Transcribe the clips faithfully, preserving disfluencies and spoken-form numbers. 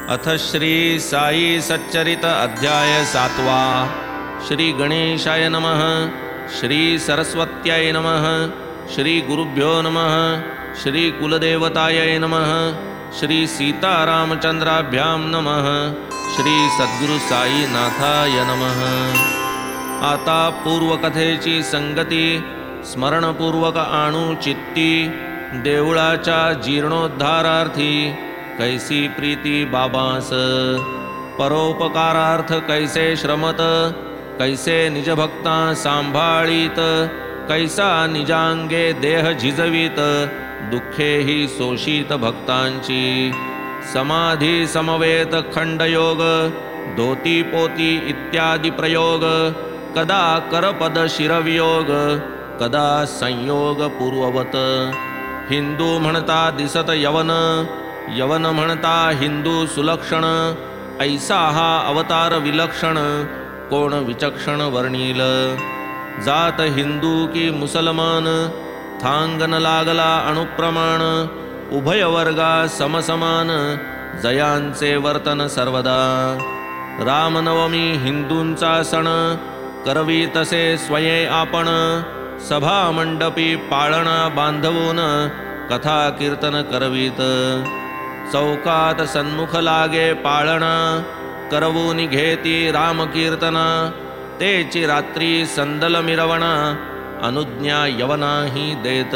अथ श्री साई सच्चरित अध्याय सातवा। श्री गणेशाय नमः। श्री सरस्वत्याय नमः। श्री गुरुभ्यो नमः। श्री कुलदेवताय नमः। श्री सीतारामचंद्राभ्यां नमः। श्री सद्गुरु साईनाथाय नमः। आता पूर्वकथेची संगती स्मरणपूर्वक आणू चित्ती, देवळाच्या जीर्णोद्धारार्थी कैसी प्रीती बाबास, परोपकारार्थ कैसे श्रमत, कैसे निजभक्ता सांभाळीत, कैसा निजांगे देह झिजवीत, दुःखे ही सोशीत भक्तांची, समाधी समवेत खंडयोग, धोती पोती इत्यादी प्रयोग, कदा करपद शिरवियोग, कदा संयोग पूर्ववत, हिंदू म्हणता दिसत यवन, यवन म्हणता हिंदू सुलक्षण, ऐसा हा अवतार विलक्षण, कोण विचक्षण वर्णील, जात हिंदू की मुसलमान, थांगन लागला अणुप्रमाण, उभय वर्गा समसमान, जयांचे वर्तन सर्वदा, रामनवमी हिंदूंचा सण, करवी तसे स्वये आपण, सभा मंडपी पाळणा बांधवून, कथा कीर्तन करवीत, चौकात सन्मुख लागे पाळणा, करवून घेती रामकीर्तना, तेची रात्री संदल मिरवणा, अनुज्ञा यवनाही देत,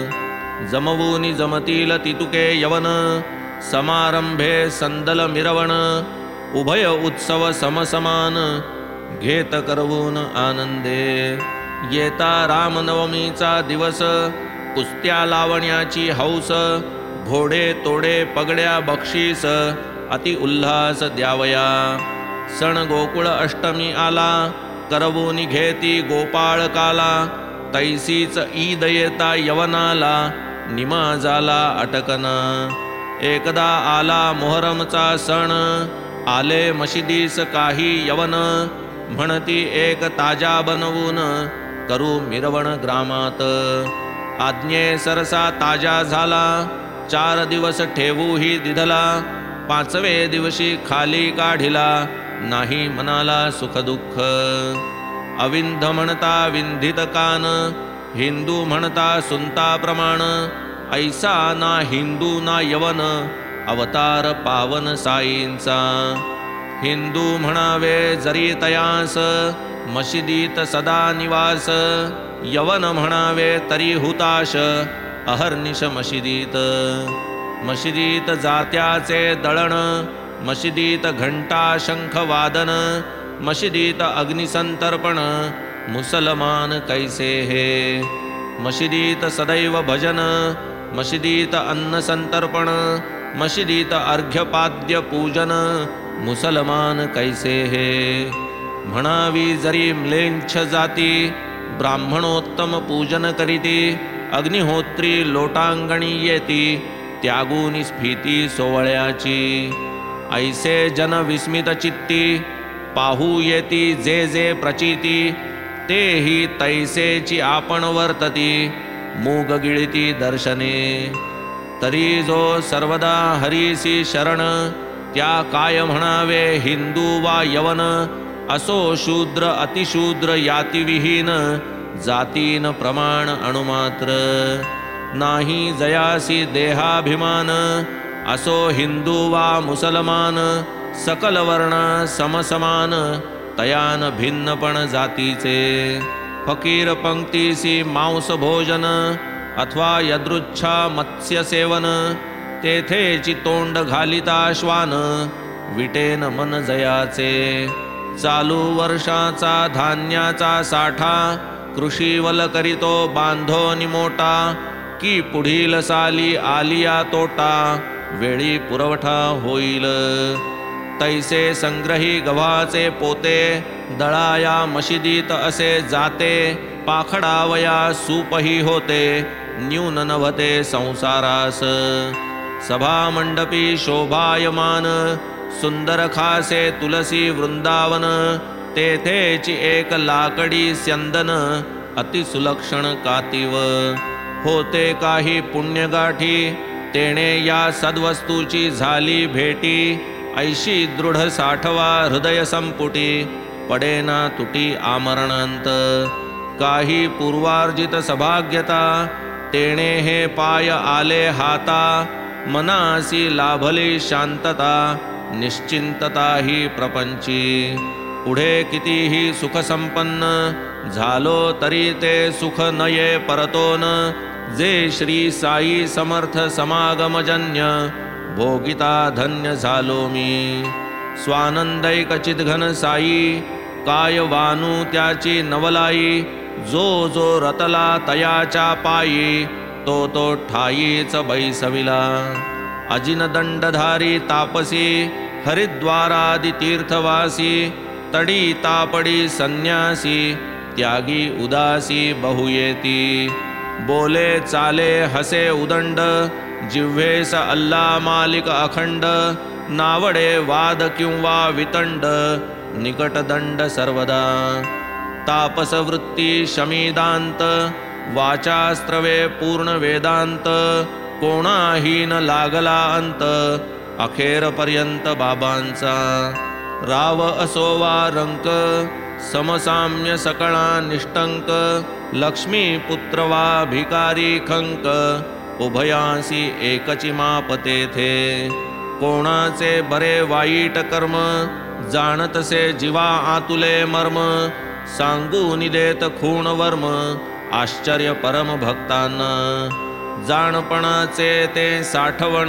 जमवून जमतील तितुके यवन, समारंभे संदल मिरवण, उभय उत्सव समसमान, घेत करवून आनंदे, येता रामनवमीचा दिवस, कुस्त्या लावण्याची हौस, घोडे तोडे पगड्या बक्षीस, अति उल्हास द्यावया, सण गोकुळ अष्टमी आला, करवून घेती गोपाळ काला, तैसीच ईद येता यवनाला, निमाजाला अटकना, एकदा आला मोहरमचा सण, आले मशिदीस काही यवन, म्हणती एक ताजा बनवून, करू मिरवण ग्रामात, आज्ञे सरसा ताजा झाला, चार दिवस ठेवू ही दिधला, पाचवे दिवशी खाली काढिला, नाही मनाला सुख दुःख, अविंध म्हणता विंधित कान, हिंदू म्हणता सुनता प्रमाण, ऐसा ना हिंदू ना यवन, अवतार पावन साईंचा, हिंदू म्हणावे जरी तयास, मशिदीत सदा निवास, यवन म्हणावे तरी हुताश, अहर्निश मशिदीत, मशिदीत जात्याचे दळण, मशिदीत घंटा शंख वादन, मशिदीत अग्निसंतर्पण, मुसलमान कैसे हे, मशिदीत सदैव भजन, मशिदीत अन्न संतर्पण, मशिदीत अर्घ्यपाद्य पूजन, मुसलमान कैसे हे, म्हणावी जरी म्लेंछ जाती, ब्राह्मणोत्तम पूजन करीती, अग्निहोत्री लोटांगणी येती, त्यागून स्फीती सोवळ्याची, ऐसे जन विस्मित चित्ती, पाहू येती जे जे प्रचिती, तेही तैसेची आपण वर्तती, मूग गिळती दर्शने, तरी जो सर्वदा हरीसी शरण, त्या काय म्हणावे हिंदू वा यवन, असो शूद्र अतिशूद्र यातिविहीन, जातीन प्रमाण अणुमात्र, नाही जयासी देहाभिमान, असो हिंदू वा मुसलमान, सकल वर्ण समसमान, तयान भिन्नपण जातीचे, फकीर पंक्तीसी मांस भोजन, अथवा यदृच्छा मत्स्य सेवन, तेथेची तोंड घालिता श्वान, विटेन मन जयाचे, चालू वर्षाचा धान्याचा साठा, कृषीवल करीतो बांधो निमोटा, की पुढील साली आलिया तोटा, वेळी पुरवठा होईल, तैसे संग्रही गव्हाचे पोते, दळाया मशिदीत असे जाते, पाखडावया सूपही होते, न्यून नभते संसारास, सभा मंडपी शोभायमान, सुंदर खासे तुलसी वृंदावन, तेथेची एक लाकडी स्यंदन, अतिसुलक्षण कातीव, होते काही पुण्यगाठी, तेणे या सद्वस्तूची झाली भेटी, ऐशी दृढ साठवा हृदय संपुटी, पडेना तुटी आमरणांत. काही पूर्वार्जित सभाग्यता, तेणे हे पाय आले हाता. मनासी लाभली शांतता, निश्चिंतता ही प्रपंची. पुढे कितीही सुख संपन्न, झालो तरी ते सुख नये परतोन. जे श्री साई समर्थ समागमजन्य, भोगिता धन्य झालो मी. स्वानंदैक चिदघन साई, काय वानू त्याची नवलाई. जो जो रतला तयाच्या पायी, तो तो ठाईच बैसविला. अजिन दंडधारी तापसी, हरिद्वारादि तीर्थवासी. तडी तापडी संन्यासी, त्यागी उदासी बहुयेती. बोले चाले हसे उदंड, जिव्हेस अल्ला मालिक अखंड. नावडे वाद किंवा वितंड, निकटदंड सर्वदा. तापस वृत्ती शमीदांत, वाचास्त्रवे पूर्ण वेदांत. कोणाही न लागला अंत, अखेरपर्यंत बाबांचा. राव असो वा रंक, समसाम्य सकळा निष्टंक. लक्ष्मी पुत्र वा भिकारी खंक, उभयांसी एकची माप तेथे. कोणाचे बरे वाईट कर्म, जाणतसे जीवा आतुले मर्म. सांगून देत खूण वर्म, आश्चर्य परम भक्तांना. जाणपणाचे ते साठवण,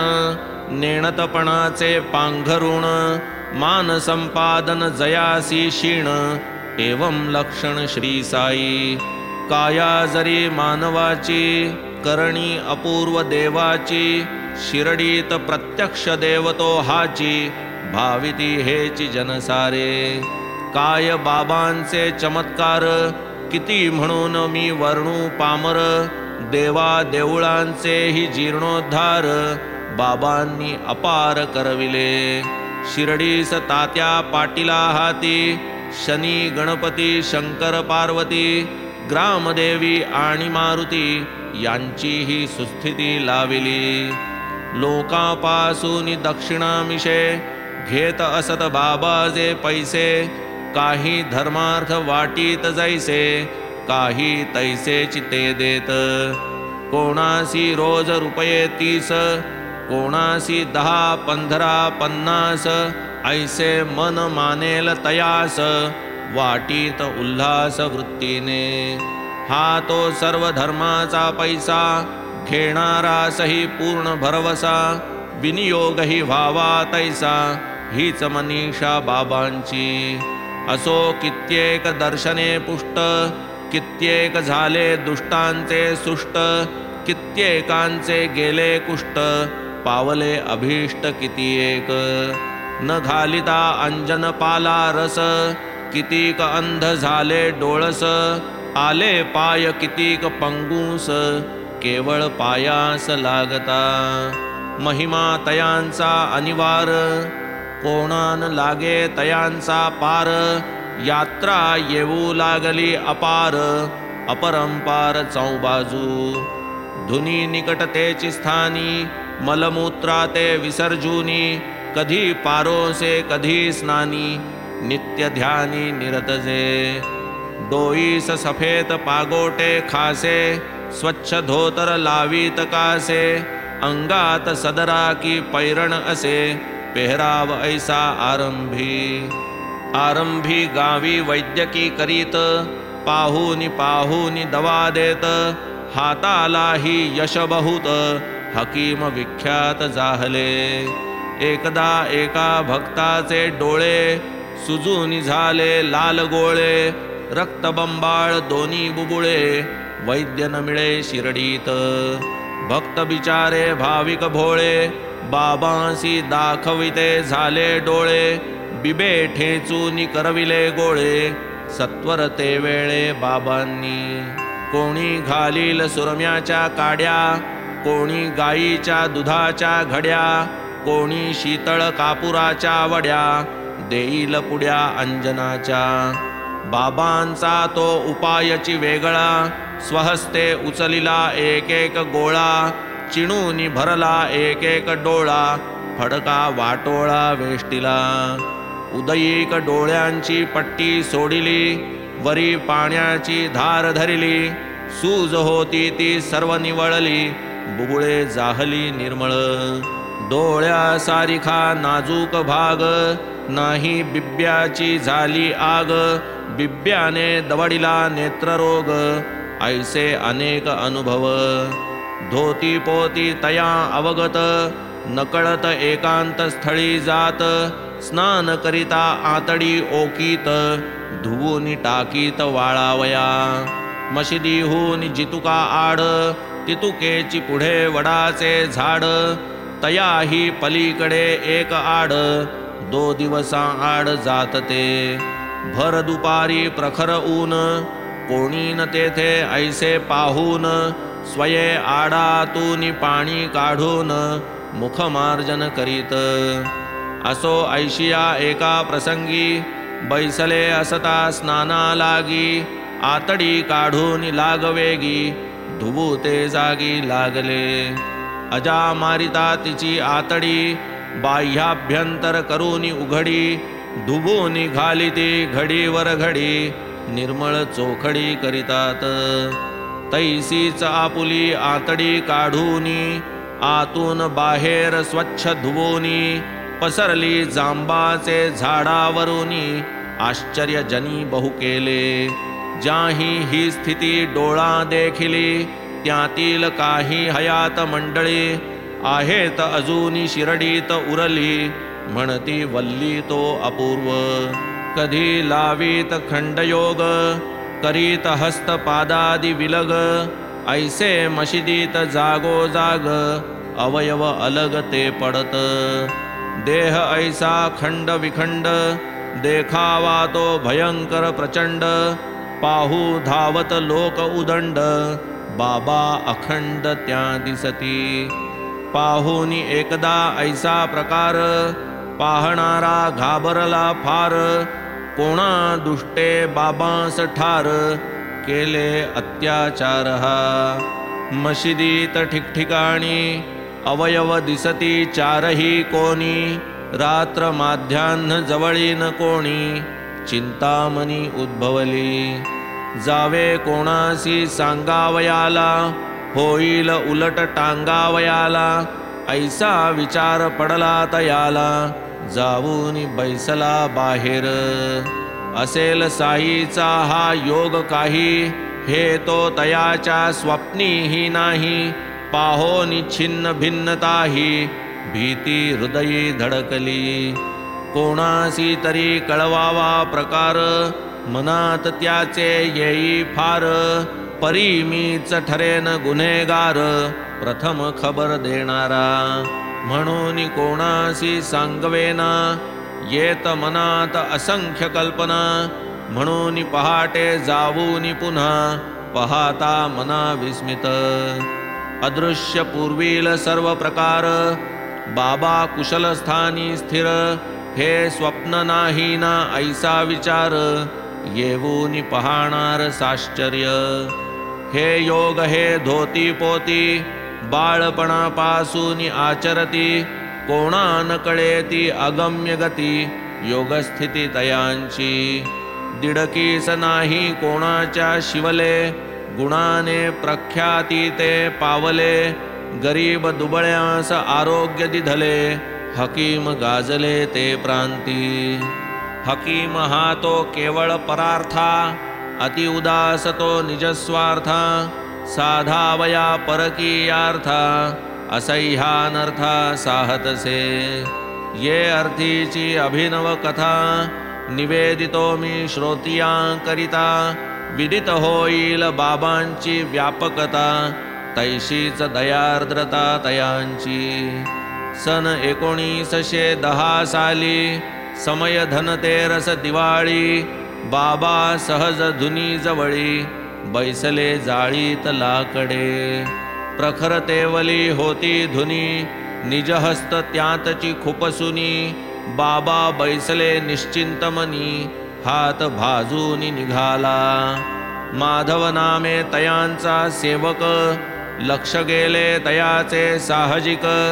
नेणतपणाचे पांघरुण. मान संपादन जयासी क्षीण, एवं लक्षण श्री साई. काया जरी मानवाची, करणी अपूर्व देवाची. शिरडीत प्रत्यक्ष देवतो हाची, भाविती हेची जनसारे. काय बाबांचे चमत्कार, किती म्हणून मी वर्णू पामर. देवा देऊळांचे ही जीर्णोद्धार, बाबांनी अपार करविले. शिर्डीस तात्या पाटीला हाती, शनी गणपती शंकर पार्वती. ग्रामदेवी आणि मारुती, यांची ही सुस्थिती लाविली. लोकांपासून दक्षिणामिषे, घेत असत बाबाजे पैसे. काही धर्मार्थ वाटीत जैसे, काही तैसेची ते देत. कोणासी रोज रुपये तीस, कोणासी दहा पंधरा पन्नास. ऐसे मन मानेल तयास, वाटीत उल्हास वृत्तीने. हा तो सर्व धर्माचा पैसा, घेणारा सही पूर्ण भरवसा. विनियोगही व्हावा तैसा, हीच मनीषा बाबांची. असो कित्येक दर्शने पुष्ट, कित्येक झाले दुष्टांचे सुष्ट. कित्येकांचे गेले कुष्ट, पावले अभीष्ट कितीएक. न घालिता अंजन पाला रस, कितीक अंध झाले डोळस. आले पाय कितीक पंगूस, केवळ पायास लागता. महिमा तयांचा अनिवार, कोणान लागे तयांचा पार. यात्रा येऊ लागली अपार, अपरंपार चौबाजू. धुनी निकटतेची स्थानी, मलमूत्रा ते विसर्जूनी. कधी पारोसे कधी स्नानी, नित्य ध्यानी निरतजे. डोईस सफेद पागोटे खासे, स्वच्छ धोतर लावीत कासे. अंगात सदरा की पैरण असे, पेहराव ऐसा आरंभी. आरंभी गावी वैद्यकी करीत, पाहूनी पाहूनी दवा देत. हातालाही यश बहुत, हकीम विख्यात जाहले. एकदा एका भक्ताचे डोळे, सुजून झाले लाल गोळे. रक्तबंबाळ दोन्ही बुबुळे, वैद्य न मिळे शिर्डीत. भक्त बिचारे भाविक भोळे, बाबांसी दाखविते झाले डोळे. बिबे ठेचूनी करविले गोळे, सत्वर ते वेळे बाबांनी. कोणी घालील सुरम्याच्या काड्या, कोणी गाईच्या दुधाच्या घड्या. कोणी शीतळ कापुराच्या वड्या, देईल पुड्या अंजनाच्या. बाबांचा तो उपायची वेगळा, स्वहस्ते उचलिला एक एक गोळा. चिणूनी भरला एक एक डोळा, फडका वाटोळा वेष्टिला. उदयीक डोळ्यांची पट्टी सोडिली, वरी पाण्याची धार धरिली. सूज होती ती सर्व निवळली, बुबुळे जाहली निर्मळ. डोळ्या सारिखा नाजूक भाग, नाही बिब्याची झाली आग. बिब्याने दवडिला नेत्ररोग, ऐसे अनेक अनुभव. धोती पोती तया अवगत, नकळत एकांत स्थळी जात. स्नान करिता आतडी ओकीत, धुवून टाकीत वाळावया. मशिदीहून जितुका आड, तितुकेची पुढे वडाचे झाड. तयाही पलीकडे एक आड, दो दिवसा आड जात ते. भर दुपारी प्रखर ऊन, कोणी न तेथे ऐसे पाहून. स्वये आडातून पाणी काढून, मुखमार्जन करीत. असो ऐशिया एका प्रसंगी, बैसले असता स्नाना लागी. आतडी काढून लागवेगी, धुवू ते जागी लागले. अजा मारिता तिची आतडी, बाह्याभ्यंतर करून उघडी. धुवून घालिती घडीवर घडी, निर्मळ चोखडी करितात. तैसीच आपुली आतडी काढूनी, आतून बाहेर स्वच्छ धुवोनी. पसरली जांबाचे झाडावरुनी, आश्चर्यजनी बहु केले. ज्याही ही स्थिती डोळा देखिली, त्यातील काही हयात मंडळी. आहेत अजूनी शिरडीत उरली, म्हणती वल्ली तो अपूर्व. कधी लावीत खंडयोग, करीत हस्तपादादि विलग. ऐसे मशिदीत जागोजाग, अवयव अलग ते पडत. देह ऐसा खंड विखंड, देखावा तो भयंकर प्रचंड. पाहू धावत लोक उदंड, बाबा अखंड त्या दिसती. पाहुनी एकदा ऐसा प्रकार, पाहणारा घाबरला फार. कोणा दुष्टे बाबांस ठार, केले अत्याचार हा. मशिदीत ठिकठिकाणी, अवयव दिसती चारही कोणी. रात्र माध्यान्ह जवळीन कोणी, चिंतामणी उद्भवली. जावे कोणासी सांगावयाला, होईल उलट टांगावयाला. ऐसा विचार पडला तयाला, जाऊन बैसला बाहेर. असेल साईचा हा योग काही, हे तो तयाच्या स्वप्नीही नाही. पाहो निच्छिन्न भिन्नताही, भीती हृदयी धडकली. कोणासी तरी कळवावा प्रकार, मनात त्याचे येई फार. परी मीच ठरेन गुन्हेगार, प्रथम खबर देणारा. म्हणून कोणासी सांगवेना, येत मनात असंख्य कल्पना. म्हणून पहाटे जाऊनी पुन्हा, पाहता मना विस्मित. अदृश्य पूर्वील सर्व प्रकार, बाबा कुशल स्थानी स्थिर. हे स्वप्न नाही ना ऐसा विचार, येऊनी पाहणार साश्चर्य. हे योग हे धोती पोती, बाळपणापासून आचरती. कोणा न कळेती अगम्य गती, योगस्थिती तयांची. दिडकीस नाही कोणाच्या शिवले, गुणाने प्रख्याती ते पावले. गरीब दुबळ्यास आरोग्य दिधले, हकीम गाजले ते प्रांती. हकीम हा तो केवळ परार्था, अति उदास तो निजस्वार्था. साधावया परकीयार्था, असह्यानर्था साहतसे. ये अर्थीची अभिनव कथा, निवेदितो मी श्रोतियांकरिता. विदित होईल बाबांची व्यापकता, तैशीच दयार्द्रता तयांची. सन एकोणीसशे दहा साली, समय धनतेरस दिवाळी. बाबा सहज धुनी जवळी, बैसले जाळीत लाकडे. प्रखर तेवली होती धुनी, निजहस्त त्यातची खुपसुनी. बाबा बैसले निश्चिंत मनी, हात भाजून निघाला. माधव नामे तयांचा सेवक, लक्ष गेले तयाचे साहजिक.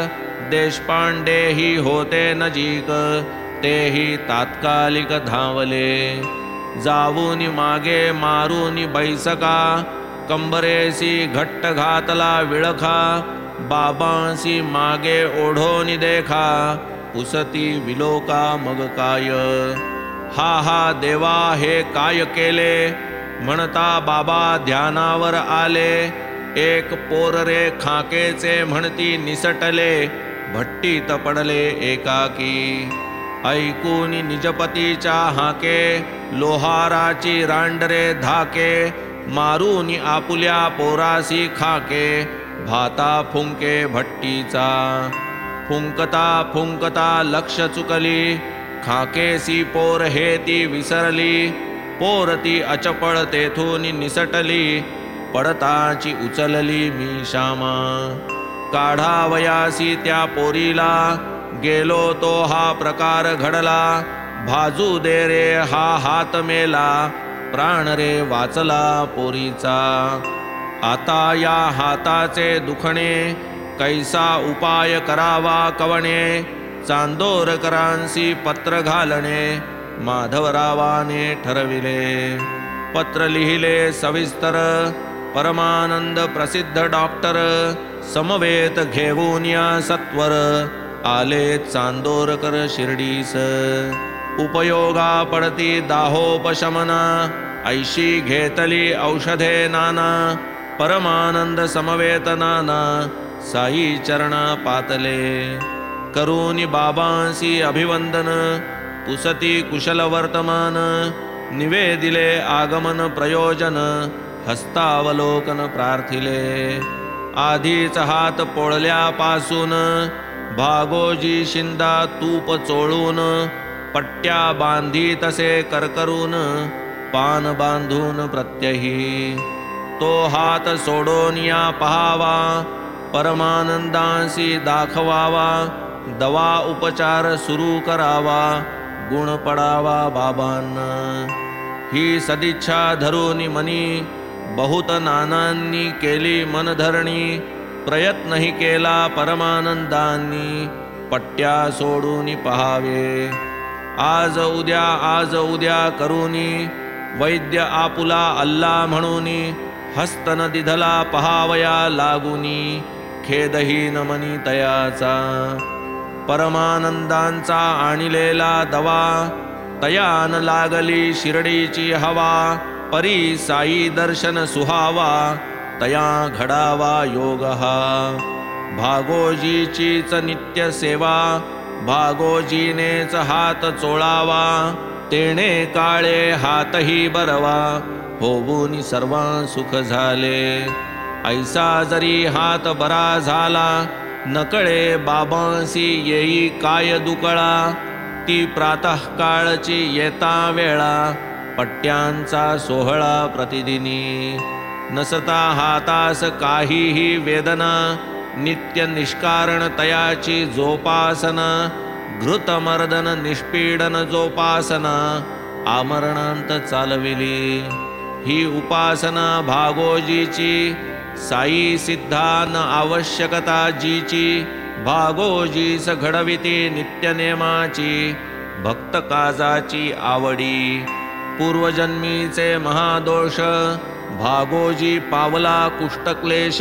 देशपांडेही होते नजीक, तेही तात्कालिक धावले. जाऊनी मागे मारूनी बैसका, कंबरेसी घट्ट घातला विळखा. बाबांसी मागे ओढोनी देखा, पुसती विलोका मग काय. हा हा देवा हे काय केले, म्हणता बाबा ध्यानावर आले. एक पोर रे खाकेचे म्हणती निसटले, भट्टीत पडले एकाकी. ऐकून निजपतीच्या हाके, लोहाराची रांडरे धाके. मारून आपुल्या पोरासी खाके, भाता फुंके भट्टीचा. फुंकता फुंकता लक्ष चुकली, खाकेसी पोर हे ती विसरली. पोर ती अचपळ तेथून निसटली, पडताची उचलली मी श्यामा. काढावयासी त्या पोरीला, गेलो तो हा प्रकार घडला. भाजू दे रे हा हात मेला, प्राण रे वाचला पोरीचा. आता या हाताचे दुखणे, कैसा उपाय करावा कवणे. चांदोरकरांसी पत्र घालणे, माधवरावाने ठरविले. पत्र लिहिले सविस्तर, परमानंद प्रसिद्ध डॉक्टर. समवेत घेऊन या सत्वर, आले चांदोरकर शिर्डीस. उपयोगा पडती दाहोपशमना, ऐशी घेतली औषधे नाना. परमानंद समवेत नाना, साई चरणा पातले. करूनी बाबांसी अभिवंदन, पुसती कुशल वर्तमान. निवेदिले आगमन प्रयोजन, हस्तावलोकन प्रार्थिले. आधीच हात पोळल्यापासून, भागोजी शिंदा तूप चोळून. पट्ट्या बांधी तसे करकरून, पान बांधून प्रत्यही. तो हात सोडून या पहावा, परमानंदांसी दाखवावा. दवा उपचार सुरू करावा, गुण पडावा बाबांना. ही सदिच्छा धरून मनी, बहुत नानांनी केली मनधरणी. प्रयत्नही केला परमानंदांनी, पट्ट्या सोडून पहावे. आज उद्या आज उद्या करूनी, वैद्य आपुला अल्ला म्हणूनी. हस्त न दिधला पहावया लागुनी, खेदहीन मनी तयाचा. परमानंदांचा आणिलेला दवा, तयान लागली शिर्डीची हवा. परी साई दर्शन सुहावा, तया घडावा योग हा. भागोजीचीच नित्य सेवा, भागोजीनेच हात चोळावा. तेणे काळे हातही बरवा, होऊन सर्वा सुख झाले. ऐसा जरी हात बरा झाला, नकळे बाबांसी येई काय दुकळा. ती प्रातःकाळची येता वेळा, पट्ट्यांचा सोहळा प्रतिदिनी. नसता हातास काहीही वेदना, नित्य निष्कारण तयाची जोपासना. घृतमर्दन निष्पीडन जोपासना, आमरणांत चालविली. ही उपासना भागोजीची, साई सिद्धान आवश्यकता जीची. भागोजीस घडविती नित्यनेमाची, भक्त काजाची आवडी. पूर्वजन्मीचे महादोष, भागोजी पावला कुष्ठक्लेश.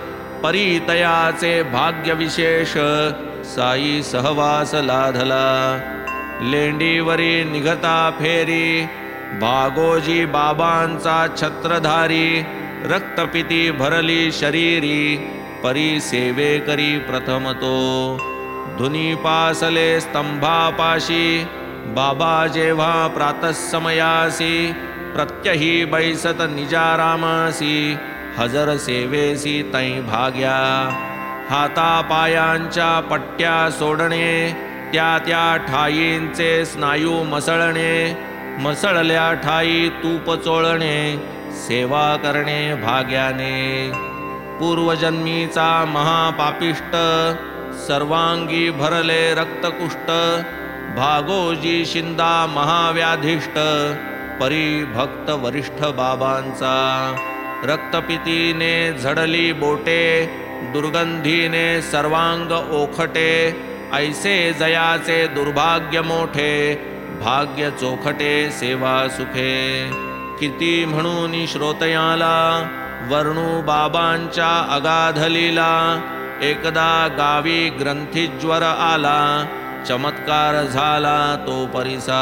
परितयाचे भाग्यविशेष, साई सहवास लाधला. लेंडीवरी निघता फेरी, भागोजी बाबांचा छत्रधारी. रक्तपिती भरली शरीरी, परी सेवे करी प्रथम तो. धुनी पासले स्तंभापाशी, बाबा जेव्हा प्रातःसमयासी. प्रत्यही बैसत निजारामासी, हजर सेवेसी तै भाग्या. हातापायांच्या पट्ट्या सोडणे, त्या त्या ठायींचे स्नायू मसळणे. मसळल्या ठाई तूप चोळणे, सेवा करणे भाग्याने. पूर्वजन्मीचा महापापिष्ट, सर्वांगी भरले रक्तकुष्ठ. भागोजी शिंदा महाव्याधिष्ट, परी भक्त वरिष्ठ बाबांचा. रक्तपितीने झडली बोटे, दुर्गंधीने सर्वांग ओखटे, ऐसे जयाचे दुर्भाग्य मोठे, भाग्य चोखटे सेवा सुखे. किती म्हणून श्रोतयाला, वर्णू बाबांच्या अगाध लीला. एकदा गावी ग्रंथीज्वर आला, चमत्कार झाला तो परिसा.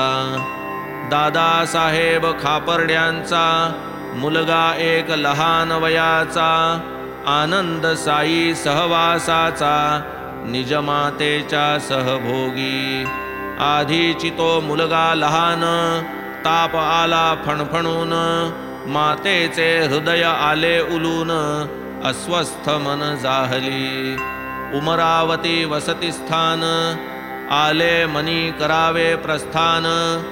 दादासाहेब खापर्ड्यांचा मुलगा एक लहान वयाचा, आनंद साई सहवासाचा, निजमातेच्या सहभोगी. आधीची तो मुलगा लहान, ताप आला फणफणून, मातेचे हृदय आले उलून, अस्वस्थ मन जाहली. उमरावती वसती स्थान, आले मनी करावे प्रस्थान.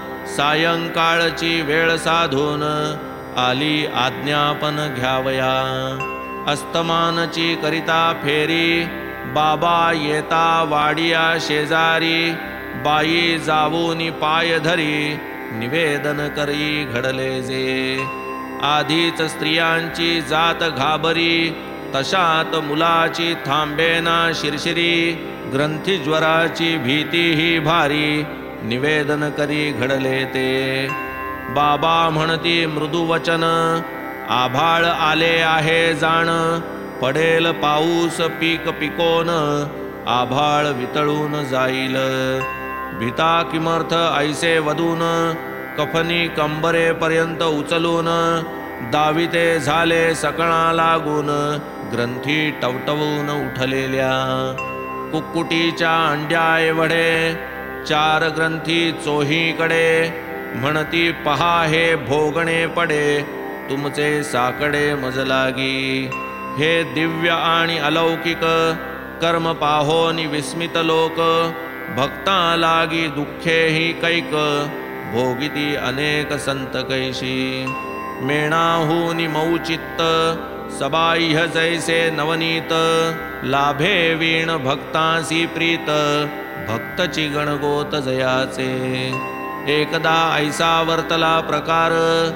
सायंकाळची वेळ साधून, आली आज्ञापन घ्यावया. अस्तमानची करिता फेरी, बाबा येता वाडिया शेजारी. बाई जावूनी पाय धरी, निवेदन करी घडले जे. आधीच स्त्रियांची जात घाबरी, तशात मुलाची थांबेना शिरशिरी. ग्रंथीज्वराची भीती ही भारी, निवेदन करी घडले ते. बाबा म्हणती मृदू वचन, आभाळ आले आहे जाण. पडेल पाऊस पीक पिकोन, आभाळ वितळून जाईल. भीता किमर्थ ऐसे वदून, कफनी कंबरेपर्यंत उचलून. दाविते झाले सकळा लागून, ग्रंथी टवटवून उठलेल्या. कुक्कुटीच्या अंड्या एवढे, चार ग्रंथी चोहीकडे. म्हणती पहा हे भोगणे पडे, तुमचे साकडे मजलागी. हे दिव्य आणि अलौकिक कर्म पाहोनी विस्मित लोक. भक्ता लागी दुःखे ही कैक, भोगिती अनेक संत कैशी. मेणाहूनी मौचित्त, सबाह्य जैसे नवनीत. लाभे वीण भक्तांसी प्रीत, भक्तची गणगोत जयाचे. एकदा ऐसा वर्तला प्रकार,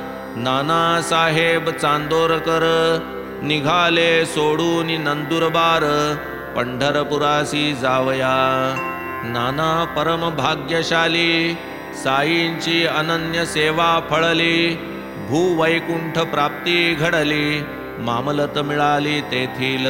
नानासाहेब चांदोरकर. निघाले सोडून नंदुरबार, पंढरपुरासी जावया. नाना परम भाग्यशाली, साईंची अनन्य सेवा फळली. भूवैकुंठ प्राप्ती घडली, मामलत मिळाली तेथील.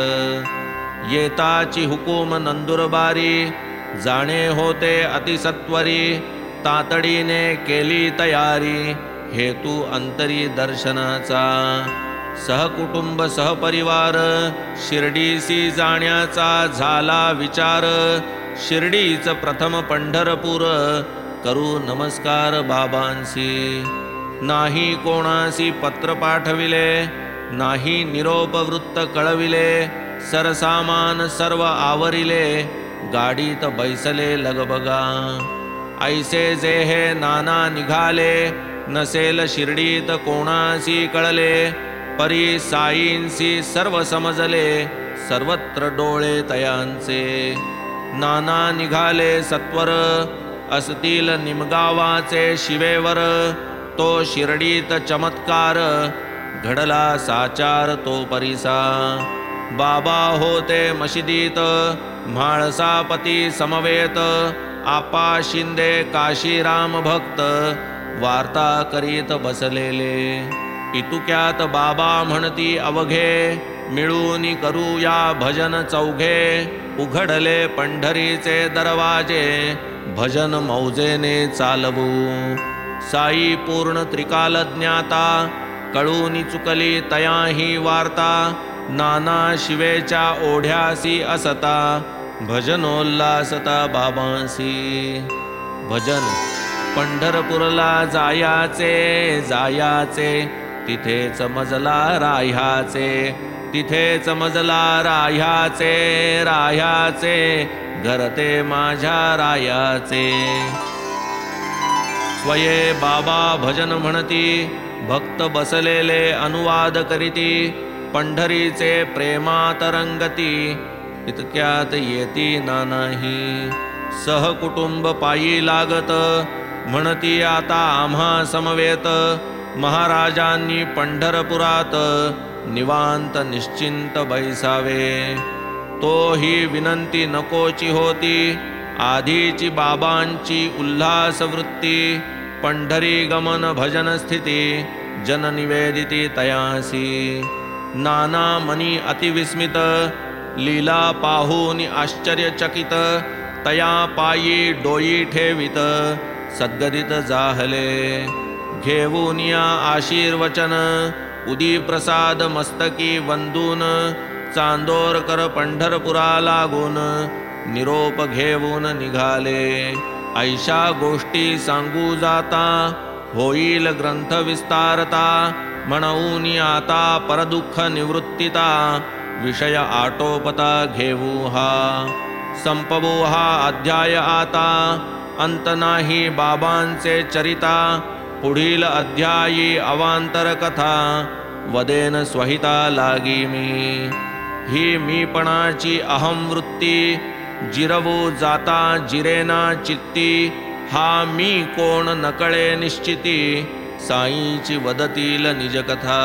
येताची हुकूम नंदुरबारी, जाणे होते अतिसत्वरी. तातडीने केली तयारी, हेतू अंतरी दर्शनाचा. सहकुटुंब सहपरिवार, शिर्डीसी जाण्याचा झाला विचार. शिर्डीच प्रथम पंढरपूर, करू नमस्कार बाबांसी. नाही कोणासी पत्र पाठविले, नाही निरोप वृत्त कळविले. सरसामान सर्व आवरिले, गाडीत बैसले लगबगा. ऐसे जे हे नाना निघाले, नसेल शिर्डीत कोणासी कळले. परी साईंसी सर्व समजले, सर्वत्र डोळे तयांचे. नाना निघाले सत्वर, असतील निमगावाचे शिवेवर. तो शिर्डीत चमत्कार, घडला साचार तो परिसा. बाबा होते मशिदीत, म्हाळसापती समवेत. आपा शिंदे काशीराम भक्त, वार्ता करीत बसलेले. इतुक्यात बाबा म्हणती अवघे, मिळून करूया भजन चौघे. उघडले पंढरीचे दरवाजे, भजन मौजेने चालवू. साई पूर्ण त्रिकाल ज्ञाता, कळूनी चुकली तयाही वार्ता. नाना शिवेच्या ओढ्यासी असता, भजनोल्लासता बाबांसी. भजन पंढरपूरला जायाचे जायाचे, तिथेच मजला राह्याचे. तिथेच मजला राह्याचे राह्याचे, घरते माझ्या रायाचे. स्वये बाबा भजन म्हणती, भक्त बसलेले अनुवाद करीती. पंढरीचे प्रेमात रंगती, इतक्यात येती नानाही. सहकुटुंब पायी लागत, म्हणती आता आम्हा समवेत. महाराजांनी पंढरपुरात, निवांत निश्चिंत बैसावे. तो ही विनंती नकोची होती. आधीची बाबांची उल्हास वृत्ती, पंढरी गमन भजन स्थिती, जन निवेदिती तयासी. नाना मनी अतिविस्मित, लीला पाहून आश्चर्यचकित, तया पायी डोई ठेवित, सद्गदित जाहले. घेऊन या आशीर्वचन, उदी प्रसाद मस्तकी वंदून, चांदोरकर पंढरपुरा लागून, निरोप घेऊन निघाले. ऐशा गोष्टी सांगू जाता, होईल ग्रंथ विस्तारता. म्हणून आता परदुःख निवृत्तिता, विषय आटोपता घेऊ हा. संपवू हा अध्याय आता, अंत नाही बाबांचे चरिता. पुढील अध्यायी अवांतर कथा, वदेन स्वहिता लागी मी. ही मीपणाची अहम वृत्ती, जिरवू जाता जिरेना चित्ती. हा मी कोण नकळे निश्चिती, साईची वदतील निजकथा.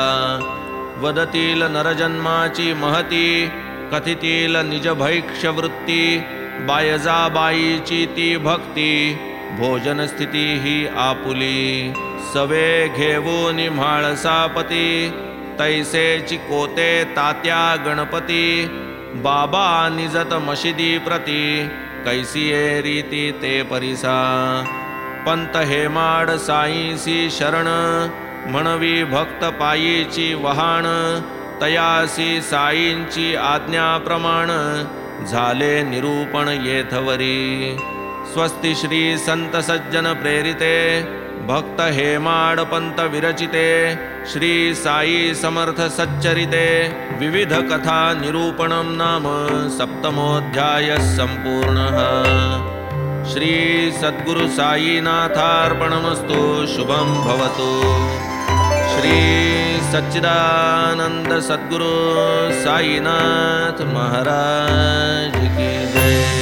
वदतील नरजन्माची महती, कथितील निजभैक्ष वृत्ती. बायजाबाईची ती भक्ती, भोजन स्थिती ही आपुली. सवे घेऊन म्हाळसापती, तैसेची कोते तात्या गणपती. बाबा निजत मशिदी प्रती, कैसिये रीती ते परिसा. पंत हेमाड साईसी शरण, म्हणवी भक्त पायीची वहाण. तयासी साईंची आज्ञाप्रमाण, झाले निरूपण येथवरी. स्वस्ति श्री संत सज्जन प्रेरिते, भक्त हेमाड पंत विरचिते. श्री साई समर्थ सच्चरिते, विविध कथा निरूपणं नाम सप्तमोऽध्याय संपूर्णः. श्री सद्गुरु साईनाथार्पणमस्तु. शुभं भवतु. श्री सच्चिदानंद सद्गुरु साईनाथ महाराज की जय.